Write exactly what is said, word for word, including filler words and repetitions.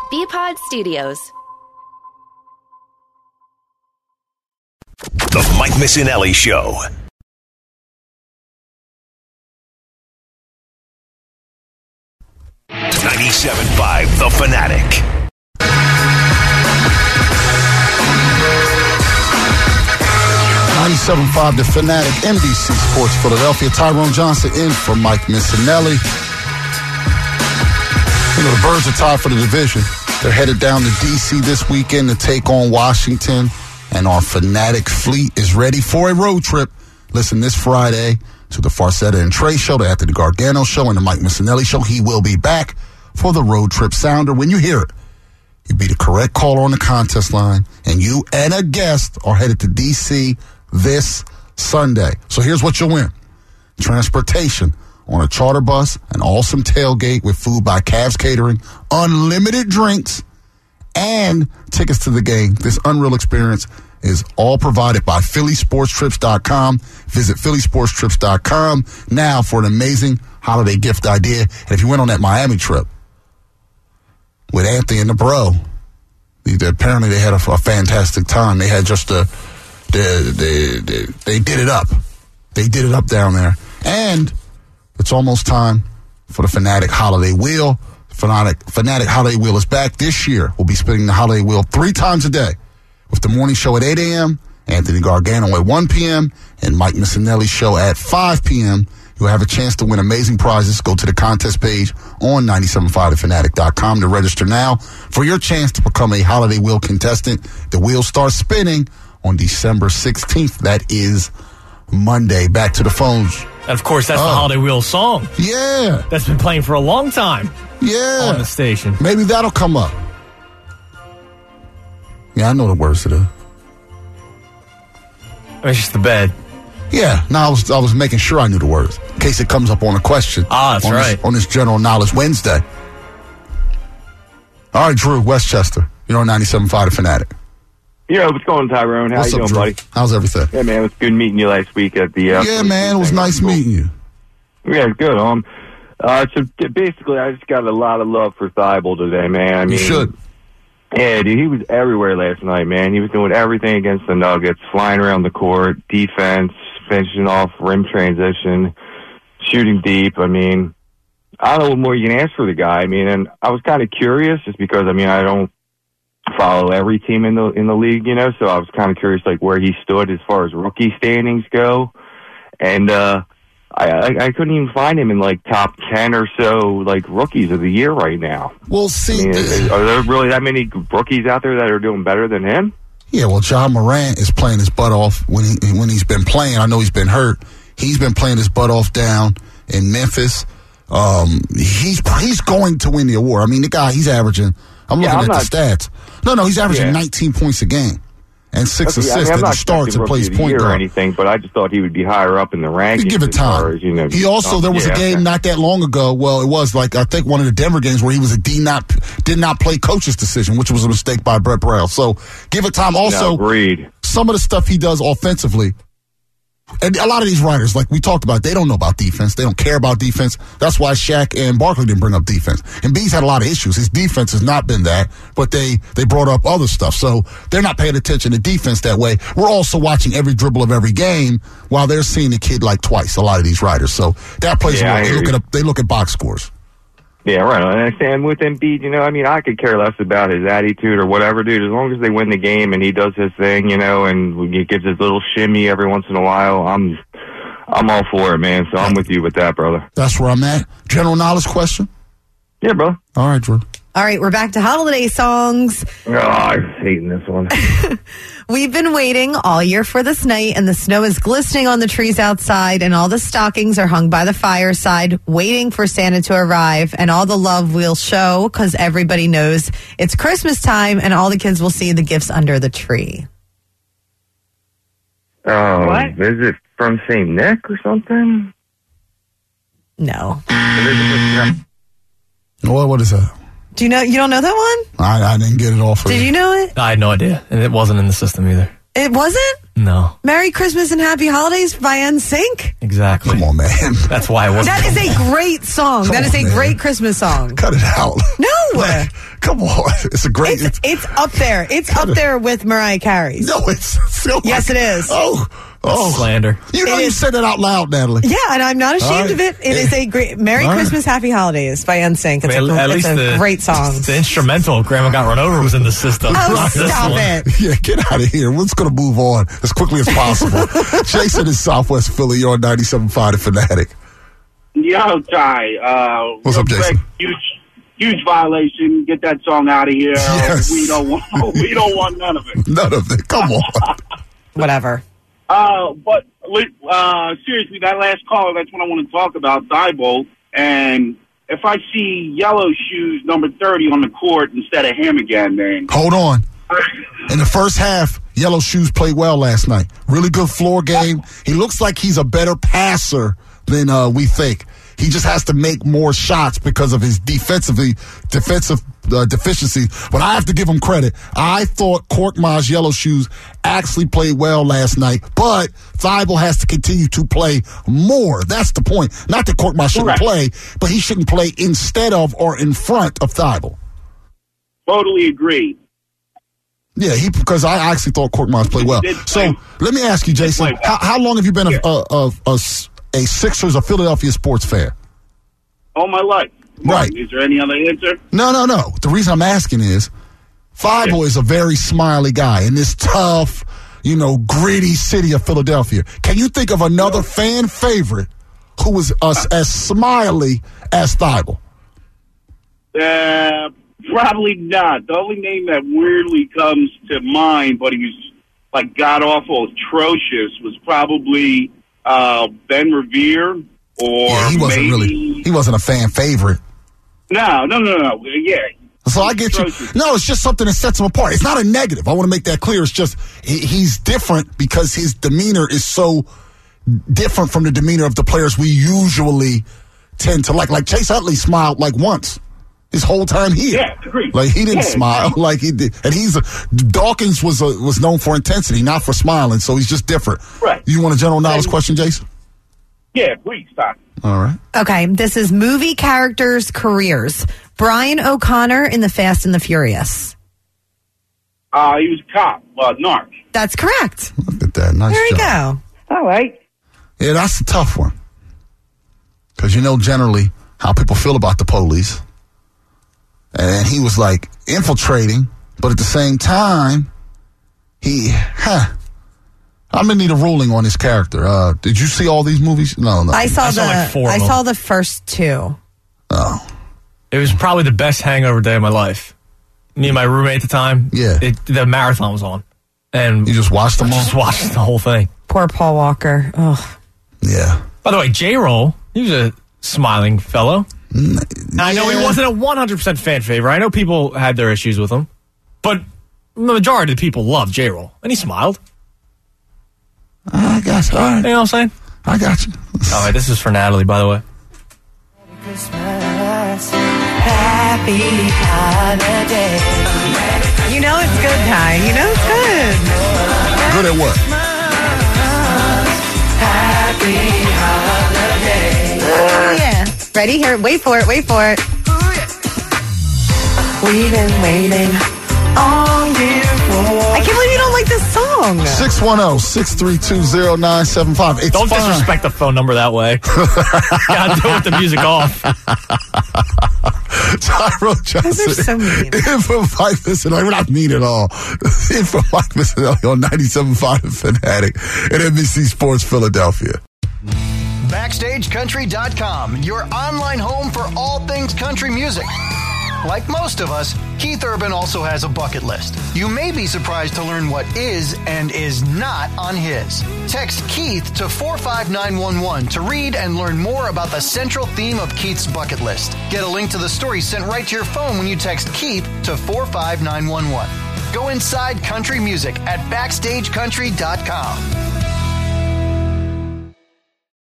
B-Pod Studios. The Mike Missinelli Show. ninety-seven point five The Fanatic. ninety-seven point five The Fanatic, N B C Sports Philadelphia. Tyrone Johnson in for Mike Missinelli. You know, the Birds are tied for the division. They're headed down to D C this weekend to take on Washington, and our Fanatic fleet is ready for a road trip. Listen this Friday to the Farcetta and Trey Show, the Anthony Gargano Show, and the Mike Missinelli Show. He will be back for the road trip sounder. When you hear it, you be the correct caller on the contest line, and you and a guest are headed to D C this Sunday. So here's what you'll win. Transportation on a charter bus, an awesome tailgate with food by Cavs Catering, unlimited drinks, and tickets to the game. This unreal experience is all provided by Philly Sports Trips dot com. Visit Philly Sports Trips dot com now for an amazing holiday gift idea. And if you went on that Miami trip with Anthony and the bro, they, apparently they had a, a fantastic time. They had just a, they, they, they, they did it up. They did it up down there. And it's almost time for the Fanatic Holiday Wheel. Fanatic, Fanatic Holiday Wheel is back this year. We'll be spinning the Holiday Wheel three times a day, with the morning show at eight a.m., Anthony Gargano at one p.m., and Mike Missinelli's show at five p.m. You'll have a chance to win amazing prizes. Go to the contest page on ninety-seven point five the fanatic dot com to register now for your chance to become a Holiday Wheel contestant. The wheel starts spinning on December sixteenth. That is Monday. Back to the phones. And, of course, that's uh, the Holiday Wheel song. Yeah. That's been playing for a long time. Yeah. On the station. Maybe that'll come up. Yeah, I know the words to that. It's just the bed. Yeah. No, I was I was making sure I knew the words in case it comes up on a question. Ah, that's on right. This, on this General Knowledge Wednesday. All right, Drew, Westchester. You're on ninety-seven point five The Fanatic. Yeah, what's going on, Tyrone? How what's you up, doing, Drew? buddy? How's everything? Yeah, man, it was good meeting you last week at the... Uh, yeah, man, it was nice cool. meeting you. Yeah, good. Um, uh, so basically, I just got a lot of love for Thibault today, man. I mean, you should. Yeah, dude, he was everywhere last night, man. He was doing everything against the Nuggets, flying around the court, defense, finishing off rim transition, shooting deep. I mean, I don't know what more you can ask for the guy. I mean, and I was kind of curious just because, I mean, I don't follow every team in the in the league, you know, so I was kind of curious, like, where he stood as far as rookie standings go. And, uh, I, I, I couldn't even find him in, like, top ten or so, like, rookies of the year right now. Well, see... I mean, is, are there really that many rookies out there that are doing better than him? Yeah, well, John Morant is playing his butt off when he when he's been playing. I know he's been hurt. He's been playing his butt off down in Memphis. Um, he's he's going to win the award. I mean, the guy, he's averaging... I'm looking yeah, I'm at not, the stats. No, no, he's averaging yeah. nineteen points a game and six okay, assists I mean, that he starts and plays point guard. Or anything, but I just thought he would be higher up in the rankings. You give it time. As, you know, he also, there was yeah, a game okay. not that long ago. Well, it was like, I think one of the Denver games where he was a D not, did not play coach's decision, which was a mistake by Brett Brown. So give it time. Also, no, agreed. Some of the stuff he does offensively. And a lot of these writers, like we talked about, they don't know about defense. They don't care about defense. That's why Shaq and Barkley didn't bring up defense. And B's had a lot of issues. His defense has not been that, but they, they brought up other stuff. So they're not paying attention to defense that way. We're also watching every dribble of every game while they're seeing the kid like twice, a lot of these writers. So that plays yeah, a role. They look, at, they look at box scores. Yeah, right. I understand with Embiid, you know, I mean, I could care less about his attitude or whatever, dude. As long as they win the game and he does his thing, you know, and he gives his little shimmy every once in a while, I'm... I'm all for it, man. So I'm with you with that, brother. That's where I'm at. General knowledge question? Yeah, bro. All right, Drew. All right, we're back to holiday songs. Oh, I'm hating this one. We've been waiting all year for this night, and the snow is glistening on the trees outside, and all the stockings are hung by the fireside, waiting for Santa to arrive, and all the love will show because everybody knows it's Christmas time, and all the kids will see the gifts under the tree. Oh, what? Visit from Saint Nick or something? No. What? What is that? Do you know? You don't know that one? I, I didn't get it off. Did you know it? I had no idea, and it wasn't in the system either. It wasn't? No. Merry Christmas and Happy Holidays by N Sync? Exactly. Come on, man. That's why it wasn't. That is a great song. Come that is on, a man. great Christmas song. Cut it out. No, Like, come on. It's a great... It's, it's up there. It's up there with Mariah Carey's. No, it's... So yes, it is. Oh, oh. Slander. You know It you is. said that out loud, Natalie. Yeah, and I'm not ashamed right. of it. It is a great... Merry All right. Christmas, Happy Holidays by N Sync. It's, I mean, a, at it's least a the, great song. The instrumental, Grandma Got Run Over, was in the system. Oh, Not this stop one. it. Yeah, get out of here. We're just going to move on as quickly as possible. Jason in Southwest Philly. You're on ninety-seven point five The Fanatic. Yo, Ty. Uh, What's real up, Jason? quick, huge, huge violation. Get that song out of here. Yes. We don't want. We don't want none of it. None of it. Come on. Whatever. Uh, but uh, seriously, that last call. That's what I want to talk about. Thibault. And if I see Yellow Shoes number thirty on the court instead of him again, then Hold on. In the first half, Yellow Shoes played well last night. Really good floor game. He looks like he's a better passer than uh, we think. He just has to make more shots because of his defensively defensive uh, deficiencies. But I have to give him credit. I thought Korkmaz Yellow Shoes actually played well last night, but Thibault has to continue to play more. That's the point. Not that Korkmaz shouldn't Correct. play, but he shouldn't play instead of or in front of Thibault. totally agree. Yeah, he because I actually thought Korkmaz played well. Did So play- let me ask you, Jason, play how, well. how long have you been a, Yeah. a, a, a, a Sixers or Philadelphia sports fan? All my life. Right. Is there any other answer? No, no, no. The reason I'm asking is Thibault is a very smiley guy in this tough, you know, gritty city of Philadelphia. Can you think of another fan favorite who was uh, as smiley as Thibault? Uh, probably not. The only name that weirdly comes to mind, but he was like god awful atrocious, was probably uh, Ben Revere, or Yeah, he wasn't maybe really. He wasn't a fan favorite. no, no, no, no. Yeah, So I get you. Atrocious. No, it's just something that sets him apart. It's not a negative. I want to make that clear. It's just he, he's different because his demeanor is so different from the demeanor of the players we usually tend to like. Like Chase Utley smiled like once his whole time here. Yeah, agreed. Like he didn't Yeah. smile like he did. And he's a, Dawkins was a, was known for intensity, not for smiling. So he's just different. Right. You want a general knowledge And- question, Jason? yeah. Please stop. All right. Okay, this is movie characters' careers. Brian O'Connor in The Fast and the Furious. Uh, he was a cop, uh, narc. That's correct. Look at that. Nice There you job. go. All right. Yeah, that's a tough one. Because you know generally how people feel about the police. And he was like infiltrating, but at the same time, he, huh. I'm going to need a ruling on his character. Uh, did you see all these movies? No, no. I saw I the saw like four of I them. saw the first two. Oh, It was probably the best hangover day of my life. Me and my roommate at the time. Yeah. It, the marathon was on. And you just watched them all? just watched the whole thing. Poor Paul Walker. Oh, Yeah. By the way, J-Roll, he was a smiling fellow. I know he Yeah. wasn't a one hundred percent fan favorite. I know people had their issues with him. But the majority of the people loved J-Roll. And he smiled. I got you. All right. You know what I'm saying? I got you. All right, this is for Natalie, by the way. happy holiday. You know it's good, Ty. You know it's good. Good at what? Happy holiday. Oh, yeah. Ready? Here. Wait for it. Wait for it. We've been waiting all year for. I can't believe you don't like this song. six one zero, six three two, zero nine seven five. It's Don't fine. disrespect the phone number that way. Gotta do it with the music off. Tyro Johnson. so mean. In for Mike Missinelli. We're not mean at all. In for Mike Missinelli on ninety-seven point five The Fanatic and N B C Sports Philadelphia. Backstage Country dot com, your online home for all things country music. Like most of us, Keith Urban also has a bucket list. You may be surprised to learn what is and is not on his. Text Keith to four five nine one one to read and learn more about the central theme of Keith's bucket list. Get a link to the story sent right to your phone when you text Keith to four five nine one one. Go inside country music at Backstage Country dot com.